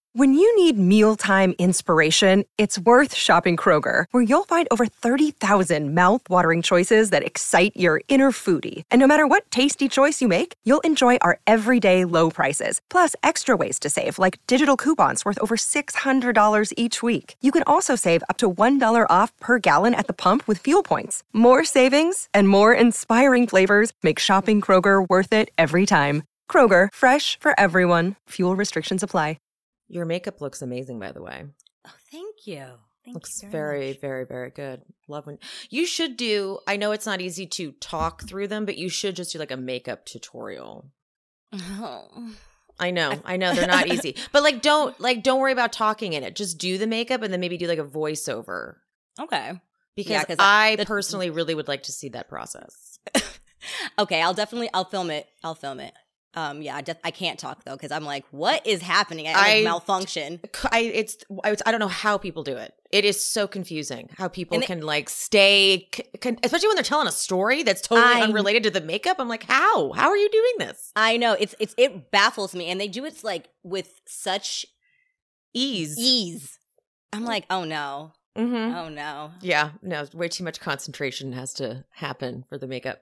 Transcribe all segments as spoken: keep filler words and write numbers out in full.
When you need mealtime inspiration, it's worth shopping Kroger, where you'll find over thirty thousand mouth-watering choices that excite your inner foodie. And no matter what tasty choice you make, you'll enjoy our everyday low prices, plus extra ways to save, like digital coupons worth over six hundred dollars each week. You can also save up to one dollar off per gallon at the pump with fuel points. More savings and more inspiring flavors make shopping Kroger worth it every time. Kroger, fresh for everyone. Fuel restrictions apply. Your makeup looks amazing, by the way. Oh, thank you. Thank looks you very, very, much. very, very good. Love when you should do. I know it's not easy to talk through them, but you should just do like a makeup tutorial. Oh. I know, I know they're not easy, but like don't like don't worry about talking in it. Just do the makeup and then maybe do like a voiceover. Okay. Because yeah, I, I the, personally really would like to see that process. Okay, I'll definitely I'll film it. I'll film it. Um, yeah, I, just, I can't talk though because I'm like, what is happening? I, I like, malfunction. I it's I, I don't know how people do it. It is so confusing how people they, can like stay, can, especially when they're telling a story that's totally I'm, unrelated to the makeup. I'm like, how? How are you doing this? I know it's it's it baffles me, and they do it like with such ease. Ease. I'm like, oh no, mm-hmm. oh no. Yeah, no, way too much concentration has to happen for the makeup.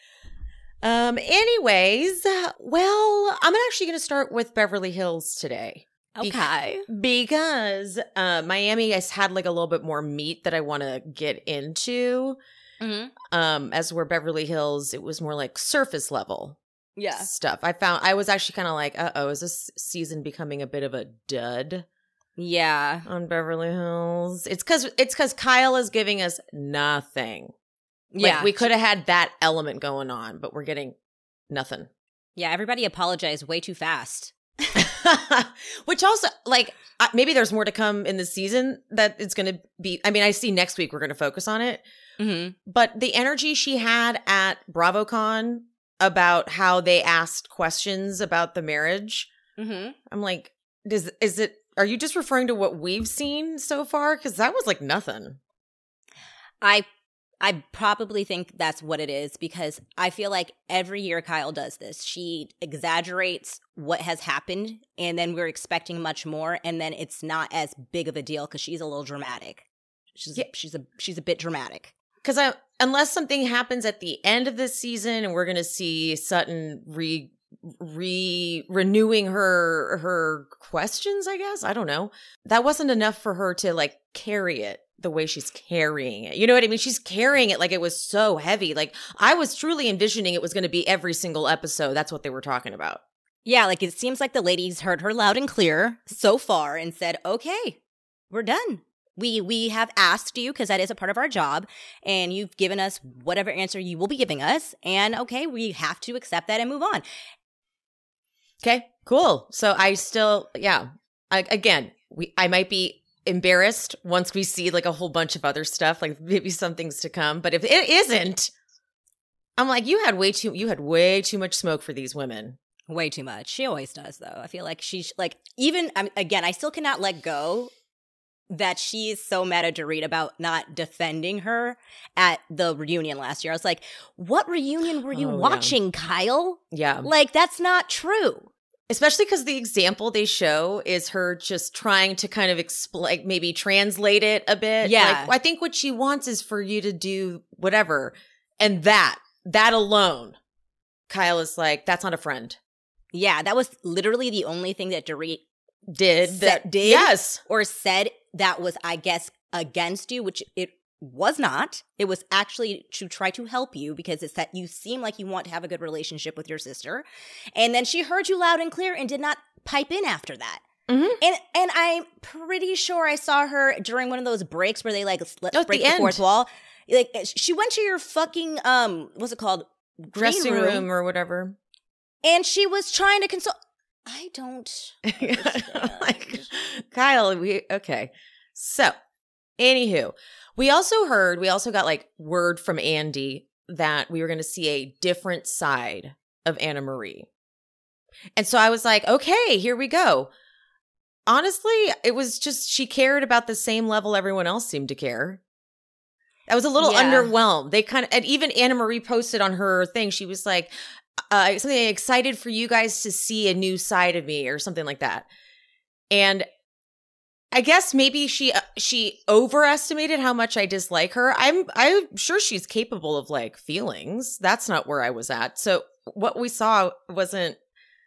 Um, anyways, well, I'm actually going to start with Beverly Hills today. Okay. Be- because uh, Miami has had like a little bit more meat that I want to get into. Mm-hmm. Um, as where Beverly Hills, it was more like surface level yeah. stuff. I found, I was actually kind of like, uh-oh, is this season becoming a bit of a dud? Yeah. On Beverly Hills. It's because it's because Kyle is giving us nothing. Yeah. Like, we could have had that element going on, but we're getting nothing. Yeah, everybody apologized way too fast. Which also, like, uh, maybe there's more to come in the season that it's going to be. I mean, I see next week we're going to focus on it. Mm-hmm. But the energy she had at BravoCon about how they asked questions about the marriage, mm-hmm. I'm like, does is it? Are you just referring to what we've seen so far? Because that was like nothing. I I probably think that's what it is because I feel like every year Kyle does this. She exaggerates what has happened and then we're expecting much more and then it's not as big of a deal because she's a little dramatic. She's yeah. she's a she's a bit dramatic. Because I unless something happens at the end of this season and we're going to see Sutton re re renewing her her questions, I guess. I don't know. That wasn't enough for her to like carry it the way she's carrying it. You know what I mean? She's carrying it like it was so heavy. Like I was truly envisioning it was going to be every single episode. That's what they were talking about. Yeah, like it seems like the ladies heard her loud and clear so far and said, okay, we're done. We we have asked you because that is a part of our job and you've given us whatever answer you will be giving us. And okay, we have to accept that and move on. Okay, cool. So I still, yeah, I, again, we I might be embarrassed once we see like a whole bunch of other stuff, like maybe some things to come. But if it isn't, I'm like, you had way too, you had way too much smoke for these women. Way too much. She always does, though. I feel like she's like, even, I mean, again, I still cannot let go that she is so mad at Dorit about not defending her at the reunion last year. I was like, what reunion were you oh, watching, yeah. Kyle? Yeah. Like, that's not true. Especially because the example they show is her just trying to kind of explain, maybe translate it a bit. Yeah. Like, I think what she wants is for you to do whatever. And that, that alone, Kyle is like, that's not a friend. Yeah, that was literally the only thing that Dorit did. Said, that did yes. Or said that was, I guess, against you, which it was not. It was actually to try to help you because it's that you seem like you want to have a good relationship with your sister. And then she heard you loud and clear and did not pipe in after that. Mm-hmm. And and I'm pretty sure I saw her during one of those breaks where they like let's oh, break the, the the fourth wall. Like she went to your fucking um what's it called? Dressing room, room or whatever. And she was trying to console. I don't like, Kyle, we okay. So, anywho, we also heard, we also got like word from Andy that we were going to see a different side of Anna Marie. And so I was like, okay, here we go. Honestly, it was just, she cared about the same level everyone else seemed to care. I was a little yeah. underwhelmed. They kind of, and even Anna Marie posted on her thing, she was like, uh, something excited for you guys to see a new side of me or something like that. And I guess maybe she uh, she overestimated how much I dislike her. I'm I'm sure she's capable of like feelings. That's not where I was at. So what we saw wasn't.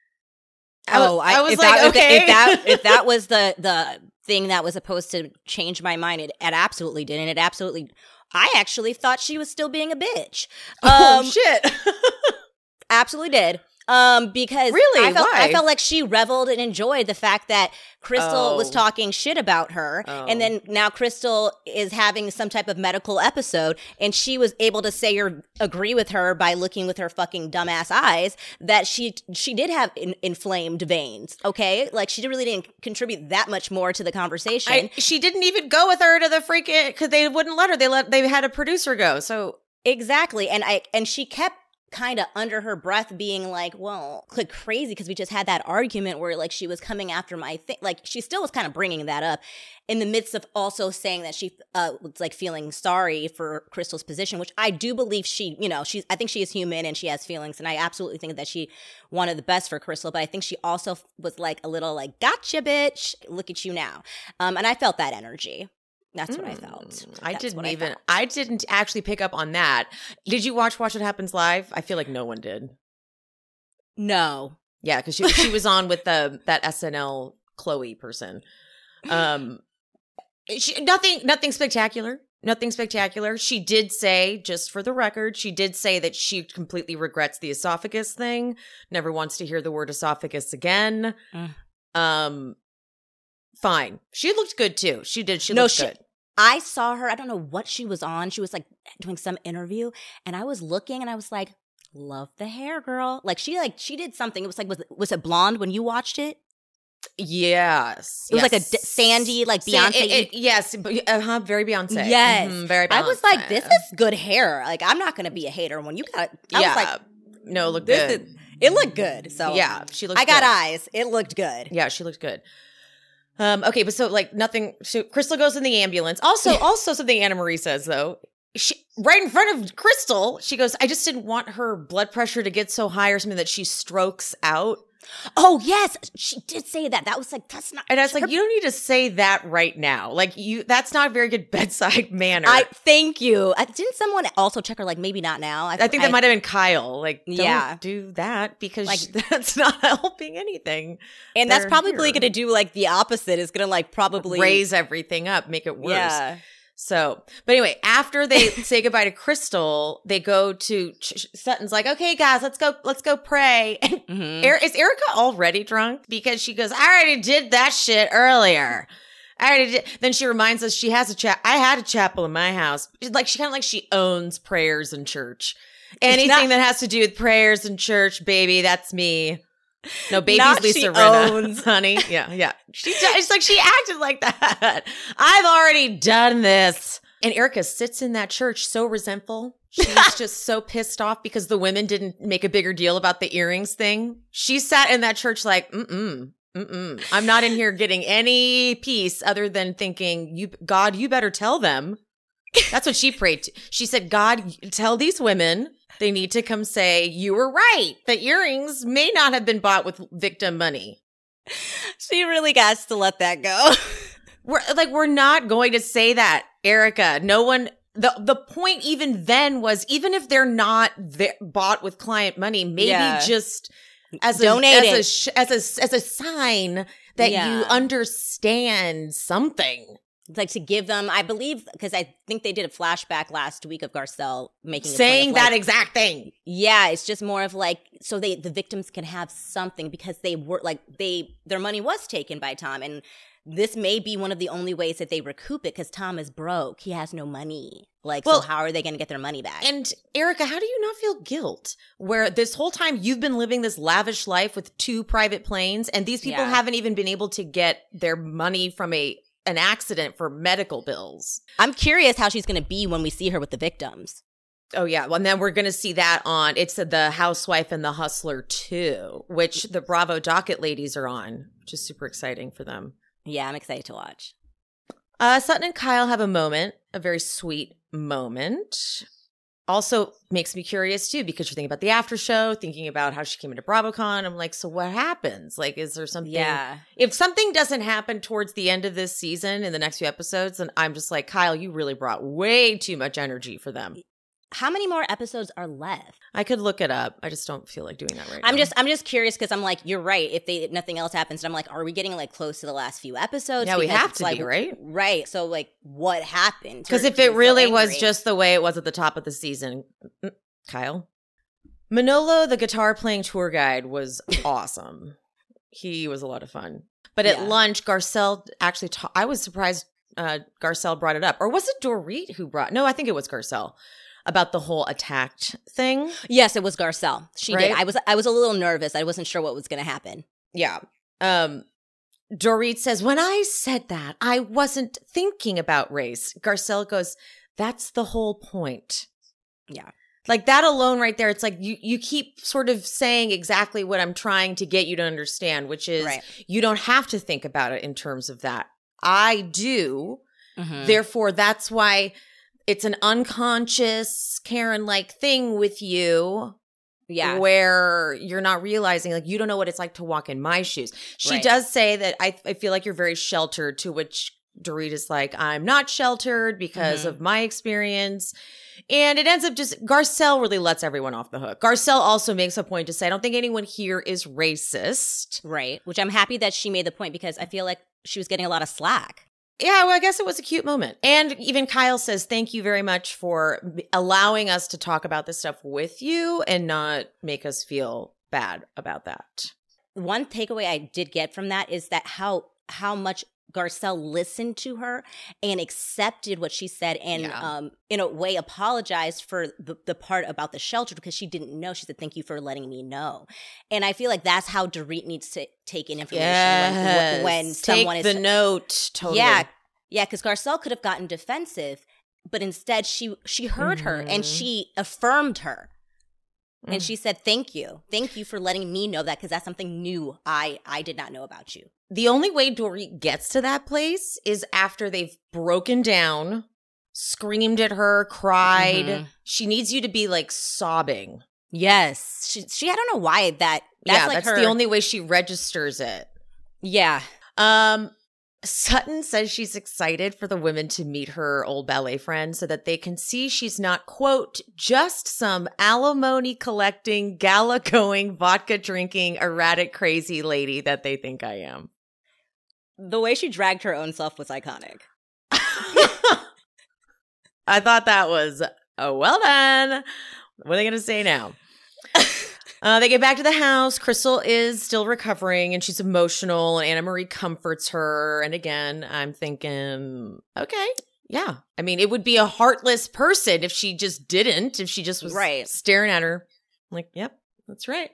I, oh, I, I was if like, that, okay, if that if that was the the thing that was supposed to change my mind, it, it absolutely did, and it absolutely. I actually thought she was still being a bitch. Oh um, shit! Absolutely did. Um, because really, I felt Why? I felt like she reveled and enjoyed the fact that Crystal Oh. was talking shit about her, Oh. and then now Crystal is having some type of medical episode, and she was able to say or agree with her by looking with her fucking dumbass eyes that she she did have in, inflamed veins. Okay, like she really didn't contribute that much more to the conversation. I, she didn't even go with her to the freaking because they wouldn't let her. They let they had a producer go. So exactly, and I and she kept kind of under her breath being like, well, like crazy because we just had that argument where like she was coming after my thing. Like she still was kind of bringing that up in the midst of also saying that she uh, was like feeling sorry for Crystal's position, which I do believe she, you know, she's, I think she is human and she has feelings. And I absolutely think that she wanted the best for Crystal. But I think she also was like a little like, gotcha, bitch. Look at you now. Um, and I felt that energy. That's what mm, I felt. I That's didn't I even. felt. I didn't actually pick up on that. Did you watch Watch What Happens Live? I feel like no one did. No. Yeah, because she she was on with the that S N L Chloe person. Um, she, nothing nothing spectacular. Nothing spectacular. She did say, just for the record, she did say that she completely regrets the esophagus thing. Never wants to hear the word esophagus again. Mm. Um. Fine. She looked good too. She did. She no, looked she, good. I saw her. I don't know what she was on. She was like doing some interview, and I was looking, and I was like, "Love the hair, girl." Like she, like she did something. It was like, was was it blonde when you watched it? Yes, it was yes. like a d- sandy, like Beyonce. It, it, yes, uh-huh, very Beyonce. Yes, mm-hmm, very. Beyonce. I was like, "This is good hair." Like I'm not going to be a hater when you got. I yeah, was like, no, look this good. Is, it looked good. So yeah, she looked. I got good. eyes. It looked good. Yeah, she looked good. Um, okay, but so like nothing. So Crystal goes in the ambulance. Also, also something Anna Marie says though, she right in front of Crystal, she goes, "I just didn't want her blood pressure to get so high or something that she strokes out." Oh yes, she did say that. That was like that's not. And I was her, like, you don't need to say that right now. Like you, that's not a very good bedside manner. I thank you. I, didn't someone also check her? Like maybe not now. I, I think that I, might have been Kyle. Like, don't yeah. do that because like that's not helping anything. And They're that's probably here. going to do like the opposite. Is going to like probably raise everything up, make it worse. Yeah. So, but anyway, after they say goodbye to Crystal, they go to Ch- Sutton's like, okay, guys, let's go, let's go pray. And Mm-hmm. er- is Erica already drunk? Because she goes, I already did that shit earlier. I already did. Then she reminds us she has a chap. I had a chapel in my house. Like she kind of like she owns prayers in church. Anything not- that has to do with prayers in church, baby, that's me. No, baby's Not Lisa she Rinna, owns. honey. Yeah, yeah. She, it's like she acted like that. I've already done this. And Erica sits in that church so resentful. She's just so pissed off because the women didn't make a bigger deal about the earrings thing. She sat in that church like, mm-mm, mm-mm. I'm not in here getting any peace other than thinking, "You, God, you better tell them." That's what she prayed to. She said, God, tell these women they need to come say, you were right. The earrings may not have been bought with victim money. She really got to let that go. We're like, we're not going to say that, Erica. No one, the, the point even then was, even if they're not th- bought with client money, maybe yeah. just as a, Donate as it. a, sh- as a, as a sign that Yeah. you understand something. Like to give them, I believe, because I think they did a flashback last week of Garcelle making a Saying point of, that like, exact thing. Yeah, it's just more of like so they the victims can have something because they were like they their money was taken by Tom, and this may be one of the only ways that they recoup it because Tom is broke. He has no money. Like, Well, so how are they going to get their money back? And Erica, how do you not feel guilt where this whole time you've been living this lavish life with two private planes and these people Yeah. haven't even been able to get their money from a an accident for medical bills? I'm curious how she's going to be when we see her with the victims. Oh, yeah. Well, and then we're going to see that on, it's The Housewife and the Hustler two, which the Bravo docket ladies are on, which is super exciting for them. Yeah, I'm excited to watch. Uh, Sutton and Kyle have a moment, a very sweet moment. also makes me curious too, because you're thinking about the after show, thinking about how she came into BravoCon. I'm like, so what happens? Like, is there something? Yeah. If something doesn't happen towards the end of this season in the next few episodes, then I'm just like, Kyle, you really brought way too much energy for them. How many more episodes are left? I could look it up. I just don't feel like doing that right I'm now. just I'm just curious because I'm like, you're right. If they if nothing else happens, and I'm like, are we getting like close to the last few episodes? Yeah, we Because have it's to like, be, right? Right. So like, what happened? Because to if it be so really was angry? just the way it was at the top of the season, mm, Kyle. Manolo, the guitar playing tour guide, was awesome. He was a lot of fun. But at Yeah. lunch, Garcelle actually ta- I was surprised uh, Garcelle brought it up. Or was it Dorit who brought No, I think it was Garcelle. About the whole attacked thing. Yes, it was Garcelle. She Right? did. I was I was a little nervous. I wasn't sure what was going to happen. Yeah. Um, Dorit says, when I said that, I wasn't thinking about race. Garcelle goes, that's the whole point. Yeah. Like that alone right there, it's like you, you keep sort of saying exactly what I'm trying to get you to understand, which is Right. you don't have to think about it in terms of that. I do. Mhm. Therefore, that's why it's an unconscious Karen-like thing with you. Yeah. Where you're not realizing, like, you don't know what it's like to walk in my shoes. She Right. does say that I, I feel like you're very sheltered, to which Dorit is like, I'm not sheltered because Mhm. of my experience. And it ends up just, Garcelle really lets everyone off the hook. Garcelle also makes a point to say, I don't think anyone here is racist. Right. Which I'm happy that she made the point because I feel like she was getting a lot of slack. Yeah, well, I guess it was a cute moment. And even Kyle says, thank you very much for allowing us to talk about this stuff with you and not make us feel bad about that. One takeaway I did get from that is that how how much Garcelle listened to her and accepted what she said and Yeah. um, in a way apologized for the, the part about the shelter because she didn't know. She said, thank you for letting me know. And I feel like that's how Dorit needs to take in information Yes. when, when Take someone is the note. Totally. Yeah, yeah, because Garcelle could have gotten defensive, but instead she she heard her and Mhm. she affirmed her. Mm. And she said, thank you. Thank you for letting me know that because that's something new I, I did not know about you. The only way Dorit gets to that place is after they've broken down, screamed at her, cried. Mhm. She needs you to be like sobbing. Yes. She, she I don't know why that. That's yeah, like that's her. the only way she registers it. Yeah. Um, Sutton says she's excited for the women to meet her old ballet friend so that they can see she's not, quote, just some alimony collecting, gala going, vodka drinking, erratic, crazy lady that they think I am. The way she dragged her own self was iconic. I thought that was, oh, well done. What are they going to say now? Uh, they get back to the house. Crystal is still recovering and she's emotional, and Anna Marie comforts her. And again, I'm thinking, okay, yeah. I mean, it would be a heartless person if she just didn't, if she just was Right. staring at her. I'm like, yep, that's right.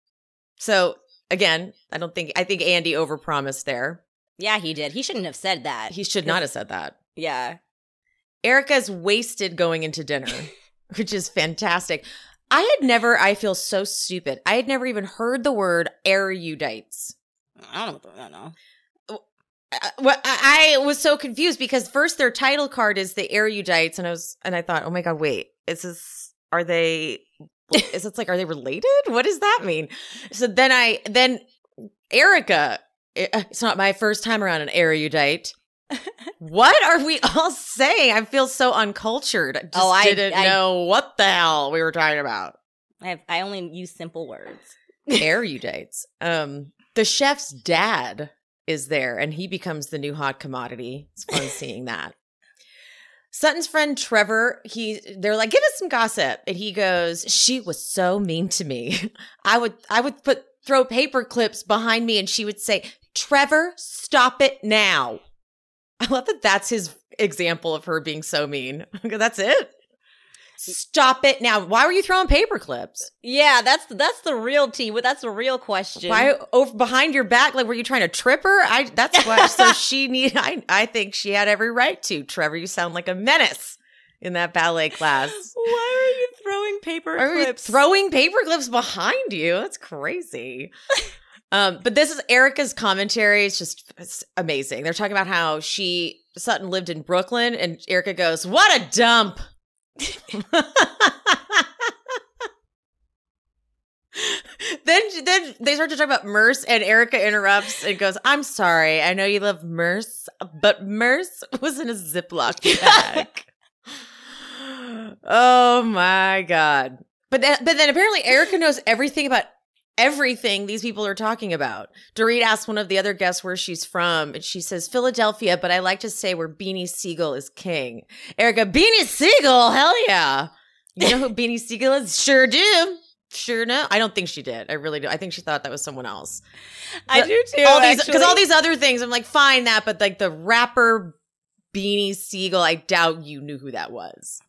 So again, I don't think, I think Andy overpromised there. Yeah, he did. He shouldn't have said that. He should not have said that. Yeah. Erica's wasted going into dinner, which is fantastic. I had never, I feel so stupid. I had never even heard the word erudites. I don't know. I don't know. I, well, I I was so confused because first their title card is the erudites, and I was, and I thought, oh my God, wait, is this, are they, is it like, are they related? What does that mean? So then I, then Erica, it's not my first time around an erudite. What are we all saying? I feel so uncultured. I just Oh, I- didn't I- know what the hell we were talking about. I have, I only use simple words. Erudites. Um, the chef's dad is there, and he becomes the new hot commodity. It's fun seeing that. Sutton's friend Trevor, he they're like, give us some gossip, and he goes, she was so mean to me. I would I would put throw paper clips behind me, and she would say, Trevor, stop it now. I love that that's his example of her being so mean. That's it. Stop it now. Why were you throwing paper clips? Yeah, that's that's the real tea. But that's the real question. Why over behind your back? Like, were you trying to trip her? I. That's why. So she need. I. I think she had every right to. Trevor, you sound like a menace in that ballet class. Why are you throwing paper Are you clips? throwing paper clips behind you? That's crazy. Um, but this is Erica's commentary. It's just it's amazing. They're talking about how she Sutton lived in Brooklyn, and Erica goes, "What a dump." Then, then they start to talk about Merce, and Erica interrupts and goes, "I'm sorry. I know you love Merce, but Merce was in a Ziploc bag." Oh my God! But then, but then apparently Erica knows everything about everything these people are talking about. Dorit asks one of the other guests where she's from, and she says Philadelphia, but I like to say where Beanie Siegel is king. Erica, Beanie Siegel, hell yeah! You know who Beanie Siegel is? Sure do. Sure no. I don't think she did. I really do. I think she thought that was someone else. I But do too. all these, because actually. all these other things, I'm like, fine that, but like the rapper Beanie Siegel, I doubt you knew who that was.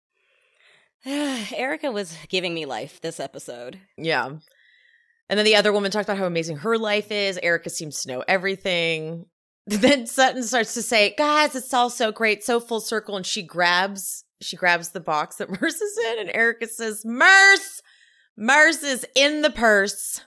Erica was giving me life this episode. Yeah. And then the other woman talked about how amazing her life is. Erica seems to know everything. Then Sutton starts to say, guys, it's all so great, so full circle. And she grabs, she grabs the box that Merce is in. And Erica says, Merce, Merce is in the purse.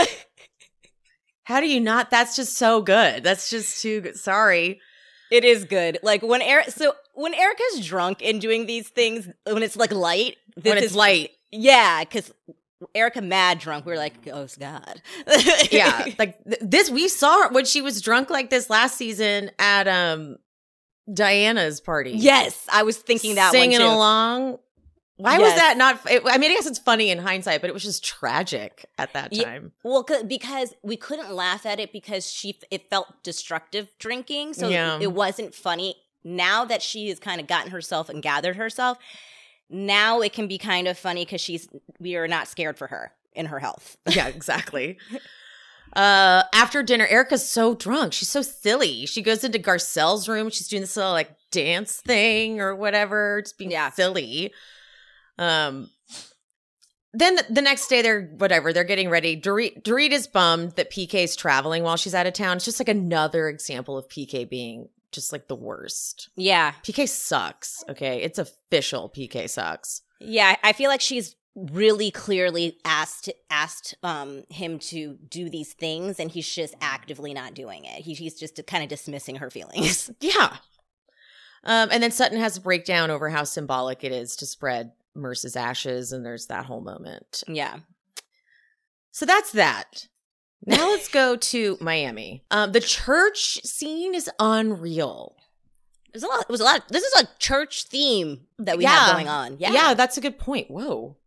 How do you not? That's just so good. That's just too good. Sorry. It is good. Like when Eric, so when Erica's drunk and doing these things, when it's like light, this When it's is, light. yeah, because Erica mad drunk, we were like, oh God, Yeah, like th- this, we saw her when she was drunk like this last season at um Diana's party. Yes, I was thinking that singing one too. along. Why was Yes. that not? It, I mean, I guess it's funny in hindsight, but it was just tragic at that Yeah. time. Well, c- because we couldn't laugh at it because she it felt destructive drinking, so Yeah. it wasn't funny. Now that she has kind of gotten herself and gathered herself, now it can be kind of funny because she's we are not scared for her in her health. Yeah, exactly. Uh, after dinner, Erica's so drunk. She's so silly. She goes into Garcelle's room. She's doing this little like dance thing or whatever, just being Yeah. silly. Um, then the, the next day, they're whatever. They're getting ready. Dorit, Dorit is bummed that P K's traveling while she's out of town. It's just like another example of P K being just like the worst. Yeah, P K sucks. Okay, it's official. P K sucks. yeah. I feel like she's really clearly asked asked um him to do these things, and he's just actively not doing it. He, he's just kind of dismissing her feelings. Yeah. Um, and then Sutton has a breakdown over how symbolic it is to spread Merce's ashes, and there's that whole moment. Yeah. So that's that. Now let's go to Miami. Um, the church scene is unreal. There's a lot. It was a lot. This is a church theme that we Yeah. have going on. Yeah. Yeah, that's a good point. Whoa.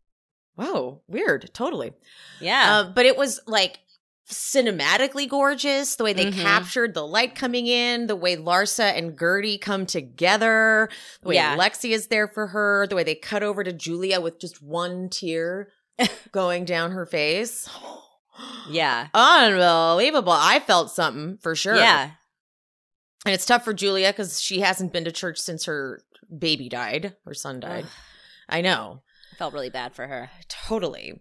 Whoa. Weird. Totally. Yeah. Uh, but it was like cinematically gorgeous, the way they Mhm. captured the light coming in, the way Larsa and Gertie come together, the way Yeah. Lexi is there for her, the way they cut over to Julia with just one tear going down her face. yeah. Unbelievable. I felt something for sure. Yeah. And it's tough for Julia because she hasn't been to church since her baby died, her son died. Ugh. I know. I felt really bad for her. Totally.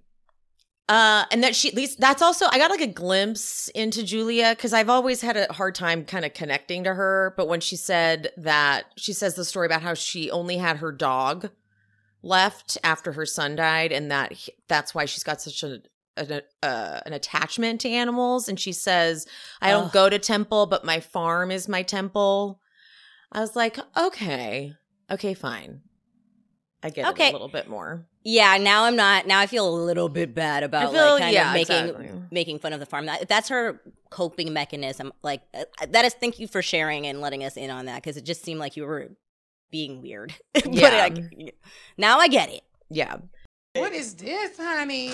Uh, and that she, at least that's also, I got like a glimpse into Julia because I've always had a hard time kind of connecting to her. But when she said that, she says the story about how she only had her dog left after her son died, and that he- that's why she's got such a, an, uh, an attachment to animals. And she says, I don't Ugh. go to temple, but my farm is my temple. I was like, okay, okay, fine. I get it Okay. a little bit more. Yeah. Now I'm not. Now I feel a little bit bad about I feel- like kind yeah, of making exactly. making fun of the farm. That, that's her coping mechanism. Like uh, that is. Thank you for sharing and letting us in on that because it just seemed like you were being weird. But Yeah. like, now I get it. Yeah. What is this, honey?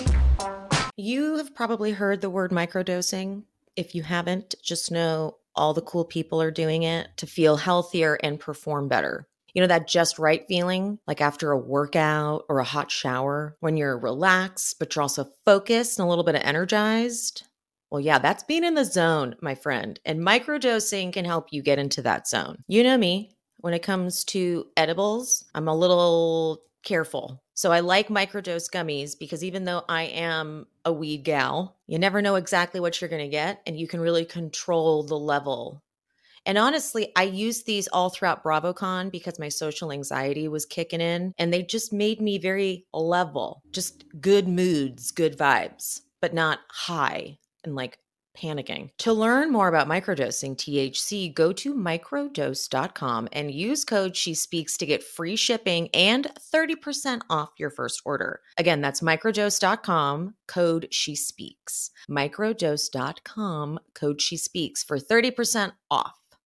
You have probably heard the word microdosing. If you haven't, just know all the cool people are doing it to feel healthier and perform better. You know, that just right feeling, like after a workout or a hot shower, when you're relaxed, but you're also focused and a little bit energized. Well, yeah, that's being in the zone, my friend. And microdosing can help you get into that zone. You know me, when it comes to edibles, I'm a little careful. So I like microdose gummies because even though I am a weed gal, you never know exactly what you're going to get, and you can really control the level. And honestly, I used these all throughout BravoCon because my social anxiety was kicking in, and they just made me very level, just good moods, good vibes, but not high and like panicking. To learn more about microdosing T H C, go to microdose dot com and use code SheSpeaks to get free shipping and thirty percent off your first order. Again, that's microdose dot com, code SheSpeaks. microdose dot com, code SheSpeaks for thirty percent off.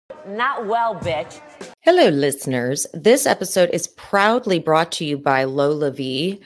Not well, bitch. Hello, listeners. This episode is proudly brought to you by LolaVie,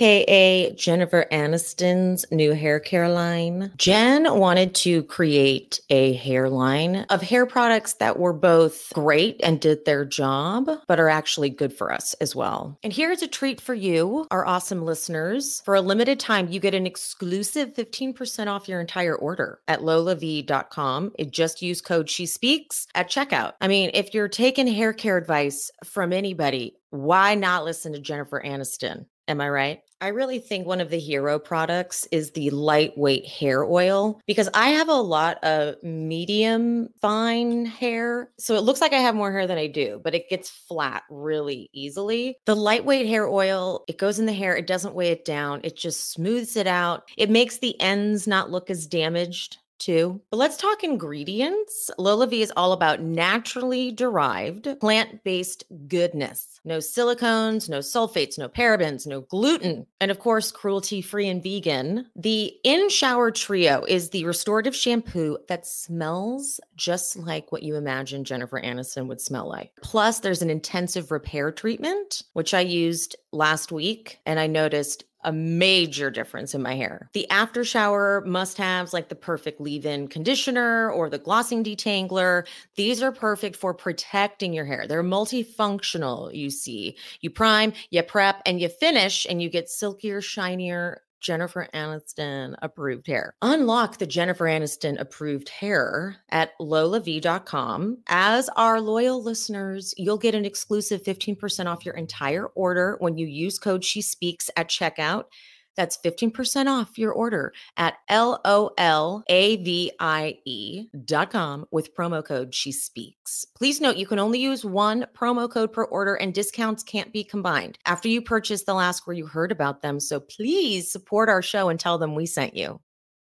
aka Jennifer Aniston's new hair care line. Jen wanted to create a hairline of hair products that were both great and did their job, but are actually good for us as well. And here's a treat for you, our awesome listeners. For a limited time, you get an exclusive fifteen percent off your entire order at lola vie dot com. It just use code SheSpeaks at checkout. I mean, if you're taking hair care advice from anybody, why not listen to Jennifer Aniston? Am I right? I really think one of the hero products is the lightweight hair oil because I have a lot of medium fine hair. So it looks like I have more hair than I do, but it gets flat really easily. The lightweight hair oil, it goes in the hair. It doesn't weigh it down. It just smooths it out. It makes the ends not look as damaged too. But let's talk ingredients. LolaVie is all about naturally derived, plant-based goodness. No silicones, no sulfates, no parabens, no gluten, and of course, cruelty-free and vegan. The In Shower Trio is the restorative shampoo that smells just like what you imagine Jennifer Aniston would smell like. Plus, there's an intensive repair treatment, which I used last week, and I noticed a major difference in my hair. The after shower must-haves like the perfect leave-in conditioner or the glossing detangler, these are perfect for protecting your hair. They're multifunctional, you see. You prime, you prep, and you finish, and you get silkier, shinier, Jennifer Aniston approved hair. Unlock the Jennifer Aniston approved hair at lola vie dot com. As our loyal listeners, you'll get an exclusive fifteen percent off your entire order when you use code SheSpeaks at checkout. That's fifteen percent off your order at L O L A V I E dot com with promo code SheSpeaks. Please note you can only use one promo code per order and discounts can't be combined. After you purchase, they'll ask where you heard about them, so please support our show and tell them we sent you.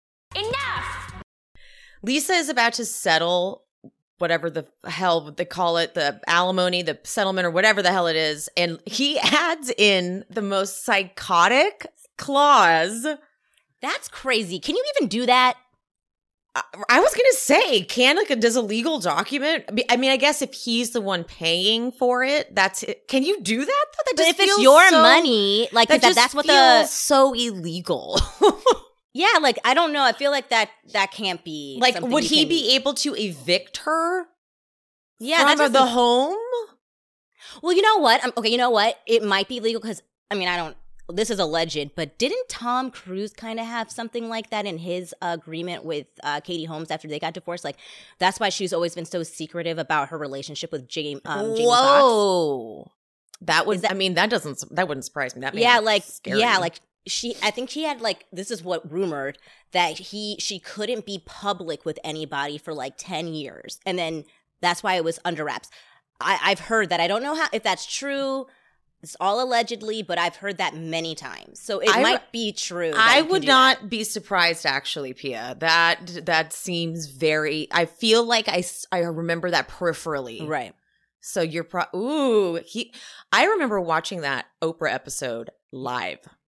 Enough! Lisa is about to settle whatever the hell they call it, the alimony, the settlement, or whatever the hell it is, and he adds in the most psychotic clause. That's crazy. Can you even do that? I, I was gonna say, can like does a legal document? I mean, I guess if he's the one paying for it, that's it. Can you do that? Though? That but just if it's feels your so, money, like that, that, just that's what feels the so illegal. yeah, like I don't know. I feel like that that can't be like. something Would you he can- be able to evict her? Yeah, from that doesn't- the home. Well, you know what? Um, okay, you know what? It might be legal because I mean I don't. This is alleged, but didn't Tom Cruise kind of have something like that in his uh, agreement with uh, Katie Holmes after they got divorced? Like, that's why she's always been so secretive about her relationship with Jamie, um, Jamie Foxx. Whoa, that would. that- I mean, that doesn't. That wouldn't surprise me. That Yeah, man like, is scary. yeah, like she. I think she had like this is what rumored that he she couldn't be public with anybody for like ten years, and then that's why it was under wraps. I, I've heard that. I don't know how if that's true. It's all allegedly, but I've heard that many times. So it I, might be true. I would not be surprised, actually, Pia. That that seems very. I feel like I, I remember that peripherally. Right. So you're pro. Ooh, he. I remember watching that Oprah episode live.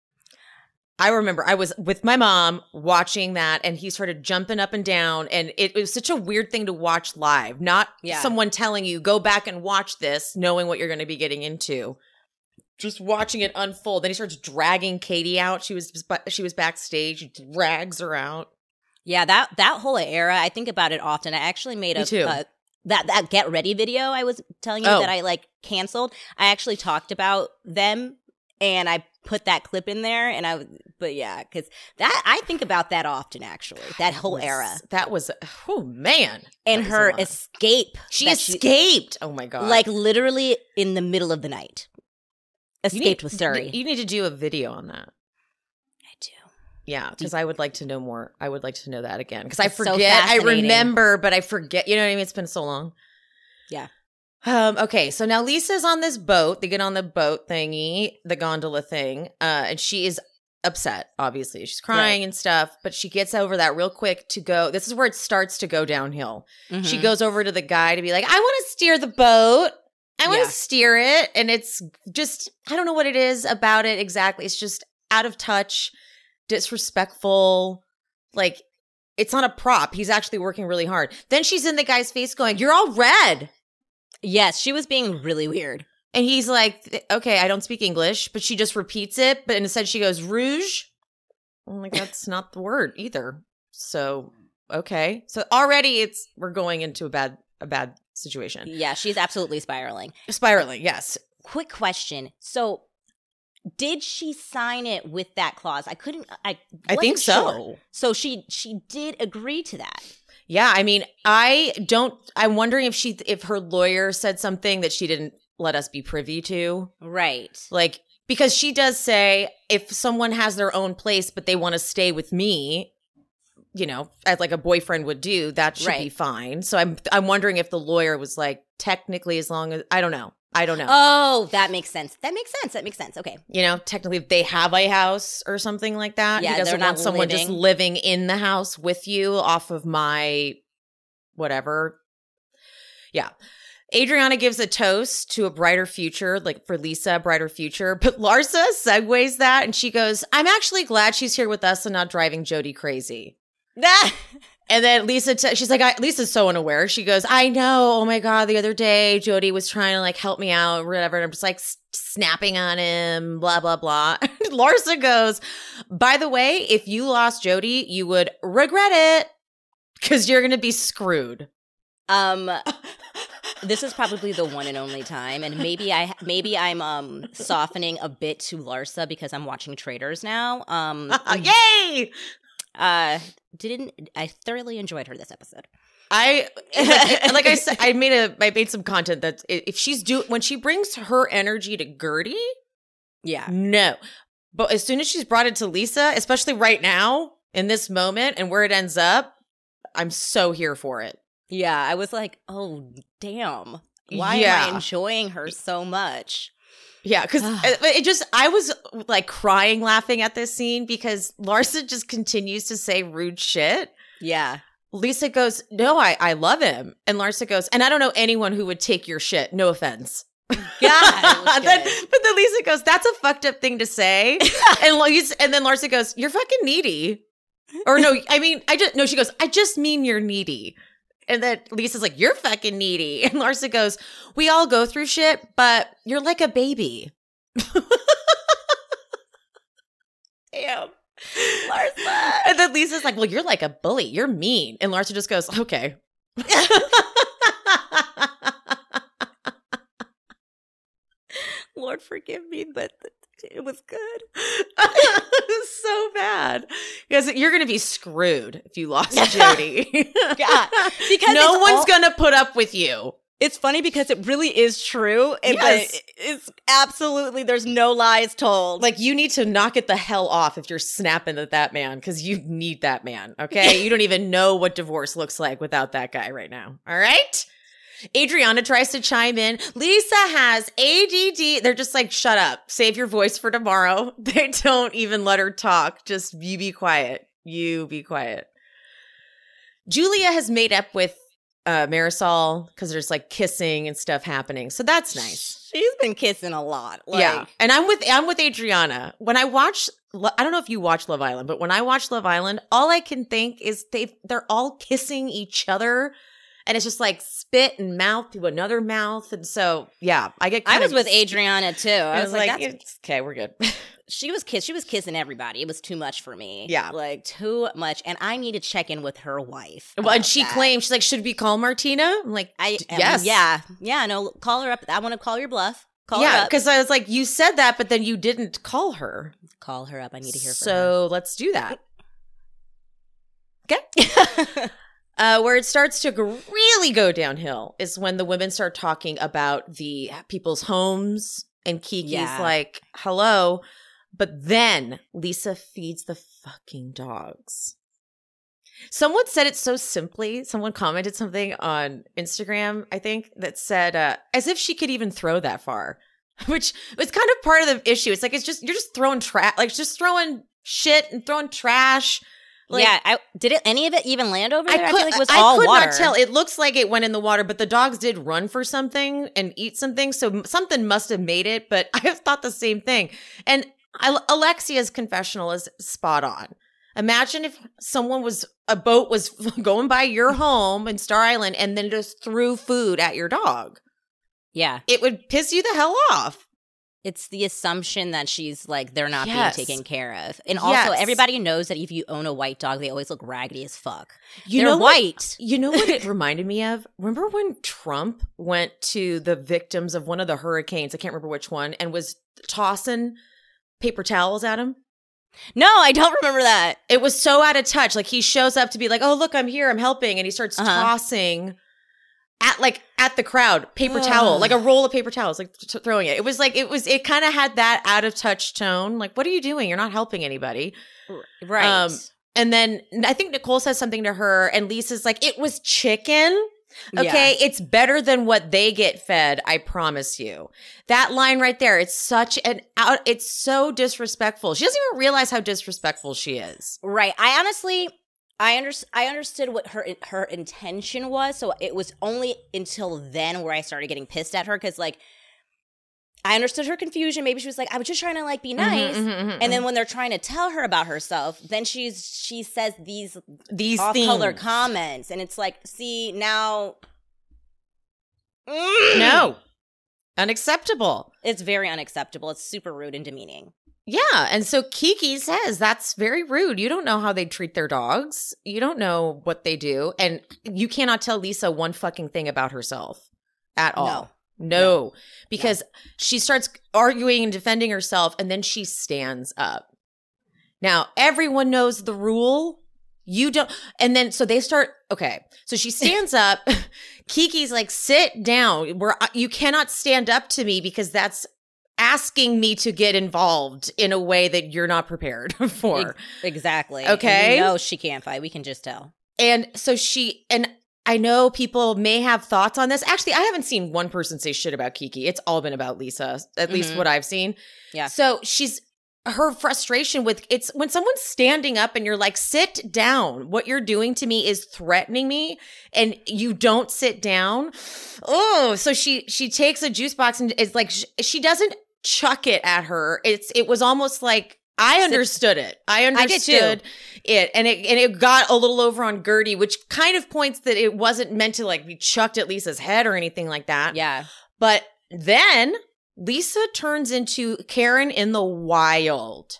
I remember I was with my mom watching that, and he started jumping up and down, and it, it was such a weird thing to watch live. Not Yeah. someone telling you go back and watch this, knowing what you're going to be getting into. Just watching it unfold. Then he starts dragging Katie out. She was she was backstage. He drags her out. Yeah, that that whole era, I think about it often. I actually made Me a too. uh, that that Get Ready video I was telling you Oh. that I like canceled. I actually talked about them and I put that clip in there and I but yeah, cuz that I think about that often actually. That whole was- era. That was oh man. And That was a her lot. escape. She that escaped. oh my god. like literally in the middle of the night. You Escaped need- with Surrey. You need to do a video on that. I do. Yeah, because I would like to know more. I would like to know that again because I It's so forget. I fascinating. remember, but I forget. You know what I mean? It's been so long. Yeah. Um. Okay, so now Lisa's on this boat. They get on the boat thingy, the gondola thing, uh, and she is upset, obviously. She's crying right. and stuff, but she gets over that real quick to go. This is where it starts to go downhill. Mm-hmm. She goes over to the guy to be like, I want to steer the boat. I want to yeah. steer it. And it's just, I don't know what it is about it exactly. It's just out of touch, disrespectful. Like, it's not a prop. He's actually working really hard. Then she's in the guy's face going, you're all red. Yes, she was being really weird. And he's like, okay, I don't speak English, but she just repeats it. But instead she goes, rouge. I'm like, that's not the word either. So, okay. So already it's, we're going into a bad, a bad situation. Yeah, she's absolutely spiraling. Spiraling, yes. Quick question. So did she sign it with that clause? I couldn't, I I think so. Sure. So she, she did agree to that. Yeah. I mean, I don't, I'm wondering if she, if her lawyer said something that she didn't let us be privy to. Right. Like, because she does say if someone has their own place, but they want to stay with me, you know, as like a boyfriend would do, that should right. be fine. So I'm, I'm wondering if the lawyer was like, technically, as long as, I don't know. I don't know. Oh, that makes sense. That makes sense. That makes sense. Okay. You know, technically if they have a house or something like that. Yeah, he doesn't they're want not someone living. just living in the house with you off of my whatever. Yeah. Adriana gives a toast to a brighter future, like for Lisa, a brighter future. But Larsa segues that and she goes, I'm actually glad she's here with us and not driving Jody crazy. And then Lisa, t- she's like, I, Lisa's so unaware. She goes, I know. Oh my God. The other day, Jody was trying to like help me out or whatever. And I'm just like s- snapping on him, blah, blah, blah. Larsa goes, by the way, if you lost Jody, you would regret it because you're going to be screwed. Um, this is probably the one and only time. And maybe I, maybe I'm um softening a bit to Larsa because I'm watching Traitors now. Um, Yay! Uh, didn't I thoroughly enjoyed her this episode? I like, like I said, I made a I made some content that if she's do when she brings her energy to Gertie, yeah, no. But as soon as she's brought it to Lisa, especially right now in this moment and where it ends up, I'm so here for it. Yeah, I was like, oh damn, why yeah. am I enjoying her so much? Yeah, because it, it just, I was like crying laughing at this scene because Larsa just continues to say rude shit. Yeah. Lisa goes, no, I, I love him. And Larsa goes, and I don't know anyone who would take your shit. No offense. Yeah. then, but then Lisa goes, that's a fucked up thing to say. and, Lisa, and then Larsa goes, you're fucking needy. Or no, I mean, I just, no, she goes, I just mean you're needy. And then Lisa's like, you're fucking needy. And Larsa goes, we all go through shit, but you're like a baby. Damn. Larsa. And then Lisa's like, well, you're like a bully. You're mean. And Larsa just goes, okay. Lord forgive me, but it was good. It was so bad. Because you're going to be screwed if you lost Jody. Yeah. Because no one's all- going to put up with you. It's funny because it really is true. It, Yes. but it's absolutely, there's no lies told. Like, you need to knock it the hell off if you're snapping at that man because you need that man, okay? You don't even know what divorce looks like without that guy right now, all right? Adriana tries to chime in. Lisa has A D D. They're just like, shut up. Save your voice for tomorrow. They don't even let her talk. Just you be quiet. You be quiet. Julia has made up with uh, Marisol because there's like kissing and stuff happening. So that's nice. She's been kissing a lot. Like- yeah. And I'm with I'm with Adriana. When I watch, I don't know if you watch Love Island, but when I watch Love Island, all I can think is they they're all kissing each other. And it's just like spit and mouth to another mouth. And so, yeah, I get I kind was of, with Adriana too. I, I was, like, that's, it's okay, we're good. she was kiss. She was kissing everybody. It was too much for me. Yeah. Like too much. And I need to check in with her wife. Well, and about she that. claimed, she's like, should we call Martina? I'm like, I, d- um, yes. Yeah. Yeah. No, call her up. I want to call your bluff. Call her Yeah, up. because I was like, you said that, but then you didn't call her. Call her up. I need to hear from So let's do that. Okay. her. Uh, where it starts to g- really go downhill is when the women start talking about the people's homes and Kiki's Yeah. like, hello. But then Lisa feeds the fucking dogs. Someone said it so simply. Someone commented something on Instagram, I think, that said, uh, as if she could even throw that far, which was kind of part of the issue. It's like, it's just, you're just throwing trash, like just throwing shit and throwing trash. Like, yeah, I, did it any of it even land over there? I, I, could, feel like it was I all could water. not tell. It looks like it went in the water, but the dogs did run for something and eat something, so something must have made it. But I thought the same thing. And I, Alexia's confessional is spot on. Imagine if someone was a boat was going by your home in Star Island and then just threw food at your dog. Yeah, it would piss you the hell off. It's the assumption that she's like, they're not yes. being taken care of. And also, yes. everybody knows that if you own a white dog, they always look raggedy as fuck. You they're know white. What, you know what it reminded me of? Remember when Trump went to the victims of one of the hurricanes, I can't remember which one, and was tossing paper towels at him? No, I don't remember that. It was so out of touch. Like, he shows up to be like, oh, look, I'm here, I'm helping. And he starts uh-huh. tossing at like at the crowd, paper Ugh. towel, like a roll of paper towels, like t- throwing it. It was like, it was, it kind of had that out of touch tone. Like, what are you doing? You're not helping anybody. Right. Um, and then I think Nicole says something to her and Lisa's like, it was chicken. Okay. Yeah. It's better than what they get fed. I promise you. That line right there. It's such an out. It's so disrespectful. She doesn't even realize how disrespectful she is. Right. I honestly, I under, I understood what her her intention was, so it was only until then where I started getting pissed at her because, like, I understood her confusion. Maybe she was like, I was just trying to, like, be nice. Mm-hmm, mm-hmm, and mm-hmm. then when they're trying to tell her about herself, then she's she says these these off-color comments, and it's like, see, now, mm. no, unacceptable. It's very unacceptable. It's super rude and demeaning. Yeah. And so Kiki says that's very rude. You don't know how they treat their dogs. You don't know what they do. And you cannot tell Lisa one fucking thing about herself at all. No. No. no. Because no. she starts arguing and defending herself and then she stands up. Now, everyone knows the rule. You don't. And then so they start. Okay. So she stands up. Kiki's like, sit down. Where you cannot stand up to me because that's asking me to get involved in a way that you're not prepared for. Exactly. Okay. No, she can't fight. We can just tell. And so she, and I know people may have thoughts on this. Actually, I haven't seen one person say shit about Kiki. It's all been about Lisa, at mm-hmm. least what I've seen. Yeah. So she's, her frustration with, it's when someone's standing up and you're like, sit down. What you're doing to me is threatening me and you don't sit down. Oh, so she, she takes a juice box and it's like, she, she doesn't chuck it at her. It's, it was almost like, I understood it. I understood I it. And it, and it got a little over on Gertie, which kind of points that it wasn't meant to like be chucked at Lisa's head or anything like that. Yeah. But then Lisa turns into Karen in the wild.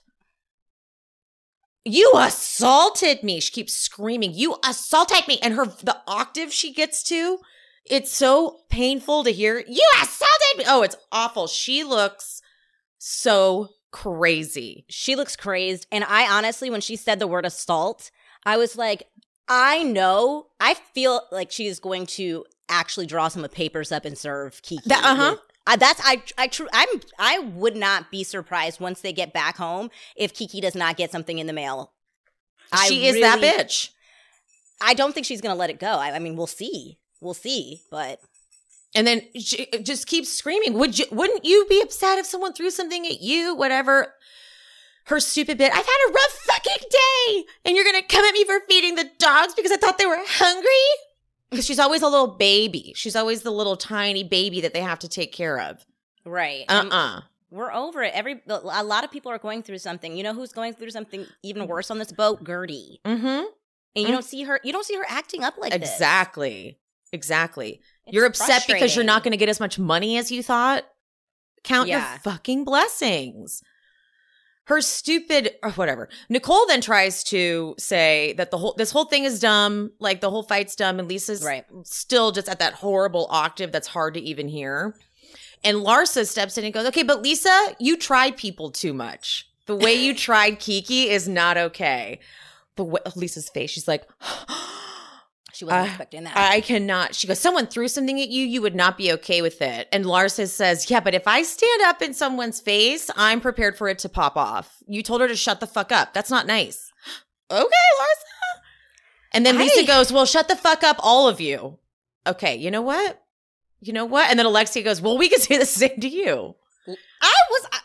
You assaulted me. She keeps screaming, you assaulted me. And her, the octave she gets to, it's so painful to hear. You assaulted me. Oh, it's awful. She looks so crazy. She looks crazed. And I honestly, when she said the word assault, I was like, I know, I feel like she's going to actually draw some papers up and serve Kiki. That, uh-huh. I, that's I I true I'm I would not be surprised once they get back home if Kiki does not get something in the mail. She I is really, that bitch. I don't think she's gonna let it go. I, I mean, we'll see, we'll see, but and then she just keeps screaming. Would you? Wouldn't you be upset if someone threw something at you? Whatever. Her stupid bit. I've had a rough fucking day, and you're gonna come at me for feeding the dogs because I thought they were hungry. Because she's always a little baby. She's always the little tiny baby that they have to take care of. Right. Uh-uh. We're over it. Every a lot of people are going through something. You know who's going through something even worse on this boat? Gertie. Mm-hmm. And you mm-hmm. don't see her. You don't see her acting up like exactly. this. Exactly. Exactly. You're upset because you're not going to get as much money as you thought. Count yeah. your fucking blessings. Her stupid, or whatever. Nicole then tries to say that the whole this whole thing is dumb, like the whole fight's dumb, and Lisa's right. still just at that horrible octave that's hard to even hear. And Larsa steps in and goes, okay, but Lisa, you tried people too much. The way you tried Kiki is not okay. But what, Lisa's face, she's like, she wasn't uh, expecting that. I cannot. She goes, someone threw something at you, you would not be okay with it. And Larsa says, yeah, but if I stand up in someone's face, I'm prepared for it to pop off. You told her to shut the fuck up. That's not nice. Okay, Larsa. And then I... Lisa goes, well, shut the fuck up, all of you. Okay, you know what? You know what? And then Alexia goes, well, we can say the same to you. I was, I,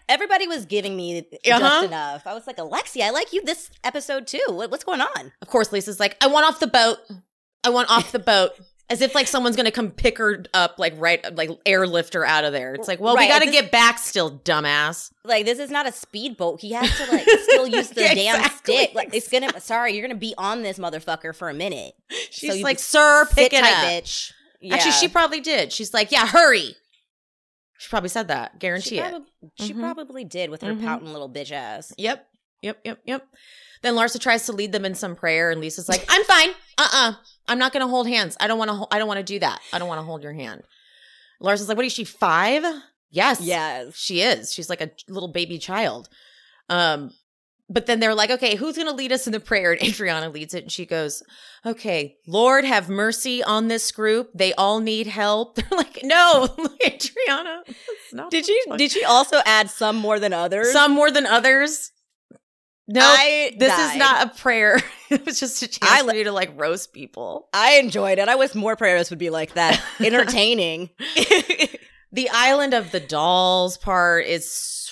everybody was giving me Uh-huh. just enough. I was like, Alexia, I like you this episode too. What, what's going on? Of course, Lisa's like, I want off the boat. I want off the boat. As if like someone's going to come pick her up, like right, like airlift her out of there. It's like, well, Right, we got to this- get back still, dumbass. Like, this is not a speedboat. He has to like still use the Yeah, damn exactly. stick. Like, it's gonna. Sorry, you're gonna be on this motherfucker for a minute. She's So you like, be- sir, Sit pick it tight, up. bitch. Yeah. Actually, she probably did. She's like, yeah, hurry. She probably said that. Guarantee She, it. probably, she Mhm. probably did with her Mhm. pouting little bitch ass. Yep. Yep. Yep. Yep. Then Larsa tries to lead them in some prayer, and Lisa's like, I'm fine. Uh-uh. I'm not going to hold hands. I don't want to ho- I don't want to do that. I don't want to hold your hand. Larsa's like, what is she, five? Yes. Yes. She is. She's like a little baby child. Um, but then they're like, okay, who's going to lead us in the prayer? And Adriana leads it, and she goes, okay, Lord, have mercy on this group. They all need help. They're like, no, Adriana. That's not Did she? Did she also add some more than others? some more than others? No, I this died. is not a prayer. It was just a chance I for li- you to like roast people. I enjoyed it. I wish more prayers would be like that. Entertaining. The Island of the Dolls part is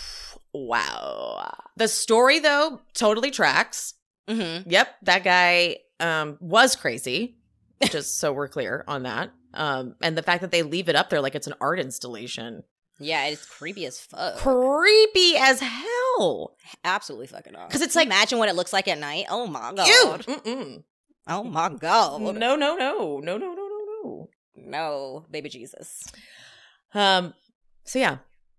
wow. The story though totally tracks. Mm-hmm. Yep, that guy um, was crazy. Just so we're clear on that. Um, and the fact that they leave it up there like it's an art installation, Yeah, it's creepy as fuck. creepy as hell. Absolutely fucking awesome. 'Cause it's Can you like- imagine what it looks like at night. Oh my god. Ew. Mm-mm. Oh my god. No, no, no, no, no, no, no, no. No, baby Jesus. Um. So yeah,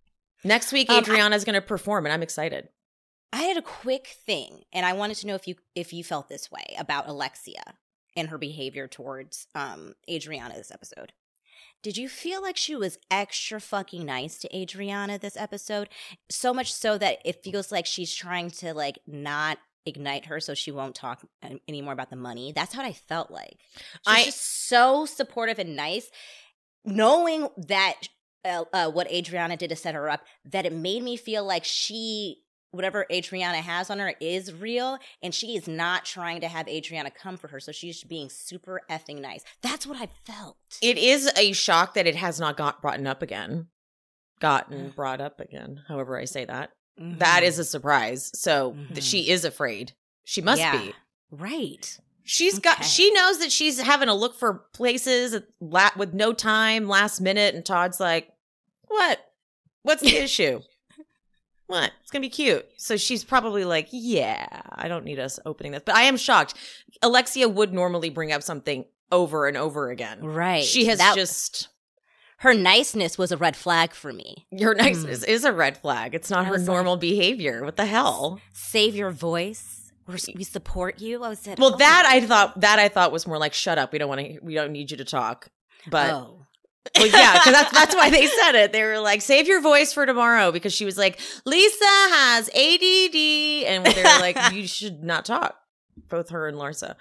next week Um, I- Adriana's going to perform, and I'm excited. I had a quick thing, and I wanted to know if you if you felt this way about Alexia and her behavior towards um Adriana this episode. Did you feel like she was extra fucking nice to Adriana this episode? So much so that it feels like she's trying to like not ignite her so she won't talk an- anymore about the money. That's what I felt like. She's I- just so supportive and nice, knowing that uh, uh, what Adriana did to set her up, that it made me feel like she, whatever Adriana has on her is real, and she is not trying to have Adriana come for her, so she's being super effing nice. That's what I felt. It is a shock that it has not got brought up again. Gotten brought up again, however I say that. Mm-hmm. That is a surprise. So th- Mhm. she is afraid. She must Yeah. be. Right. She's got. Okay. She knows that she's having to look for places at la- with no time, last minute, and Todd's like, "What? What's the issue? What? It's gonna be cute." So she's probably like, "Yeah, I don't need us opening this." But I am shocked. Alexia would normally bring up something over and over again. Right. She has That- just. Her niceness was a red flag for me. Your niceness is a red flag. It's not I her was like- normal behavior. What the hell? Save your voice. We're, we support you. I was said, Well, oh. that I thought that I thought was more like, "Shut up. We don't want to. We don't need you to talk." But oh. well, yeah, because that's that's why they said it. They were like, "Save your voice for tomorrow," because she was like, "Lisa has A D D," and they're like, "You should not talk." Both her and Larsa.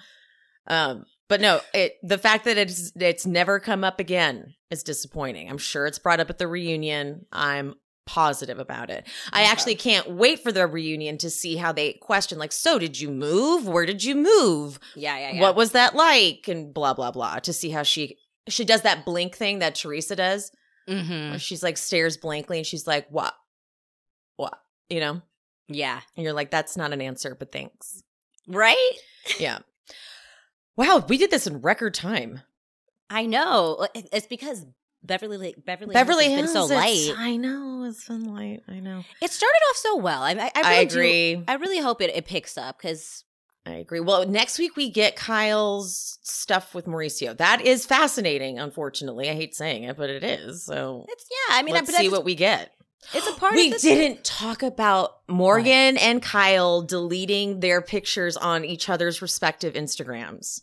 Um, but no, it the fact that it's it's never come up again is disappointing. I'm sure it's brought up at the reunion. I'm positive about it. I Okay. actually can't wait for the reunion to see how they question, like, so did you move? Where did you move? Yeah, yeah, yeah. What was that like? And blah, blah, blah, to see how she she does that blink thing that Teresa does, Mm-hmm. where she's like stares blankly and she's like, what? What? You know? Yeah. And you're like, that's not an answer, but thanks. Right? Yeah. Wow, we did this in record time. I know. It- It's because Beverly Beverly Beverly Hills Hills has been so it's- light. I know, it's been light. I know. It started off so well. I, I, I, I really do- agree. I really hope it, it picks up because I agree. Well, next week we get Kyle's stuff with Mauricio. That is fascinating, unfortunately. I hate saying it, but it is. So it's yeah. I mean, let's but see that's- what we get. it's a part. We of this. didn't talk about Morgan and Kyle deleting their pictures on each other's respective Instagrams.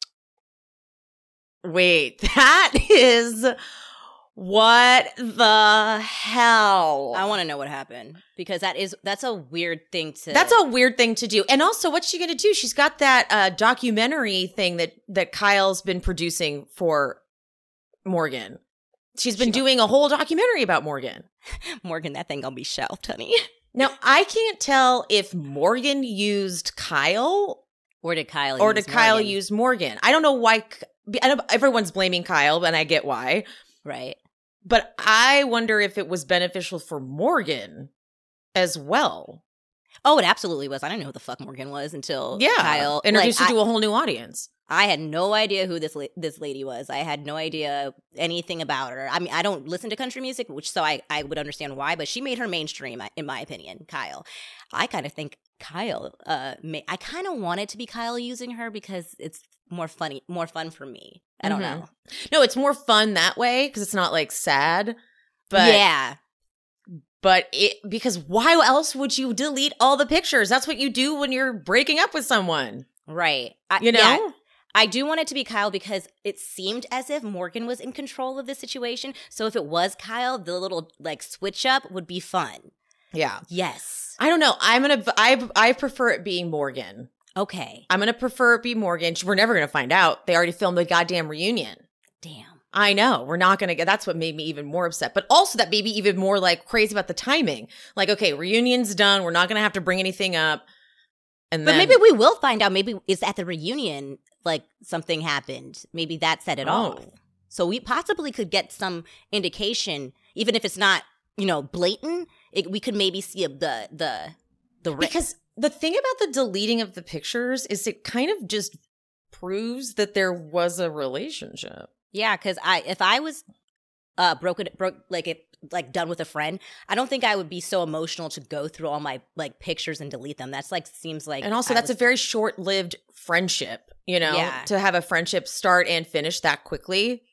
Wait, that is what the hell? I want to know what happened because that is that's a weird thing to. That's a weird thing to do. And also, what's she going to do? She's got that uh, documentary thing that that Kyle's been producing for Morgan. She's been She- doing a whole documentary about Morgan. Morgan. That thing gonna be shelved, honey. Now, I can't tell if Morgan used Kyle Or did Kyle? or use did Kyle Morgan? use Morgan. I don't know why. I know everyone's blaming Kyle, and I get why. right? But I wonder if it was beneficial for Morgan as well. Oh, it absolutely was. I didn't know who the fuck Morgan was until Yeah. Kyle Introduced like, her to I, a whole new audience. I had no idea who this la- this lady was. I had no idea anything about her. I mean, I don't listen to country music, which so I, I would understand why, but she made her mainstream, in my opinion, Kyle. I kind of think Kyle, uh, may, I kind of wanted to be Kyle using her because it's more funny, more fun for me. I don't Mm-hmm. know. No, it's more fun that way because it's not like sad. But yeah. But it, because why else would you delete all the pictures? That's what you do when you're breaking up with someone. Right. I, You know? yeah, I do want it to be Kyle because it seemed as if Morgan was in control of the situation. So if it was Kyle, the little like switch up would be fun. Yeah. Yes. I don't know. I'm going to, I I prefer it being Morgan. Okay. I'm going to prefer it be Morgan. We're never going to find out. They already filmed the goddamn reunion. Damn. I know. We're not going to get, that's what made me even more upset. But also that made me even more like crazy about the timing. Like, okay, reunion's done. We're not going to have to bring anything up. And But then, maybe we will find out. Maybe it's at the reunion, like something happened. Maybe that set it Oh. off. So we possibly could get some indication, even if it's not, you know, blatant. It, we could maybe see a, the the the ri- because the thing about the deleting of the pictures is it kind of just proves that there was a relationship. yeah. Because I if I was uh broken broke like if like done with a friend, I don't think I would be so emotional to go through all my like pictures and delete them. That's like seems like And also I that's was- a very short-lived friendship, you know, Yeah. to have a friendship start and finish that quickly.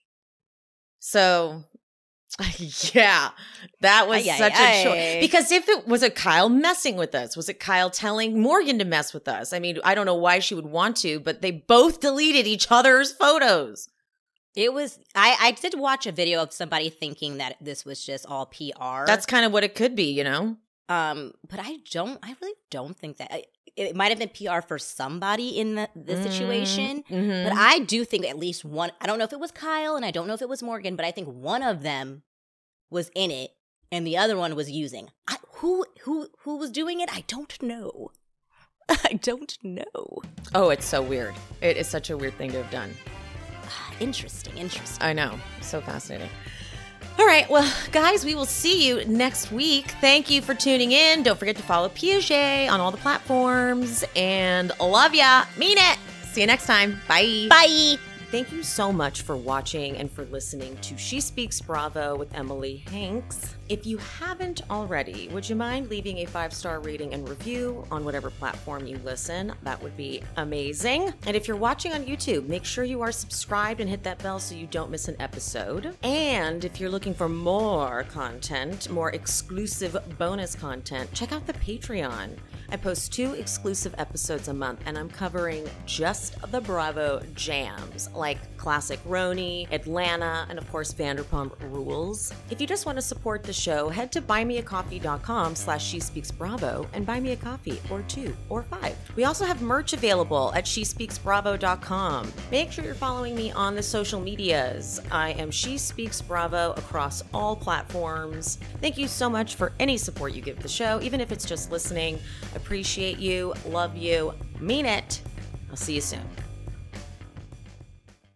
So yeah, that was Ay, ay, such a ay. short. Because if it was a Kyle messing with us, was it Kyle telling Morgan to mess with us? I mean, I don't know why she would want to, but they both deleted each other's photos. It was I I did watch a video of somebody thinking that this was just all P R. That's kind of what it could be, you know? Um, but I don't. I really don't think that it, it might have been P R for somebody in the, the situation. Mhm. But I do think at least one. I don't know if it was Kyle, and I don't know if it was Morgan, but I think one of them was in it, and the other one was using. I, who who who was doing it? I don't know. I don't know. Oh, it's so weird. It is such a weird thing to have done. Interesting. Interesting. I know. So fascinating. All right. Well, guys, we will see you next week. Thank you for tuning in. Don't forget to follow Piaget on all the platforms. And love ya. Mean it. See you next time. Bye. Bye. Thank you so much for watching and for listening to She Speaks Bravo with Emily Hanks. If you haven't already, would you mind leaving a five-star rating and review on whatever platform you listen? That would be amazing. And if you're watching on YouTube, make sure you are subscribed and hit that bell so you don't miss an episode. And if you're looking for more content, more exclusive bonus content, check out the Patreon. I post two exclusive episodes a month, and I'm covering just the Bravo jams, like Classic Roni, Atlanta, and of course Vanderpump Rules. If you just want to support the show, head to buymeacoffee.com slash She Speaks Bravo and buy me a coffee, or two, or five. We also have merch available at she speaks bravo dot com. Make sure you're following me on the social medias. I am She Speaks Bravo across all platforms. Thank you so much for any support you give the show, even if it's just listening. Appreciate you, love you, mean it. I'll see you soon.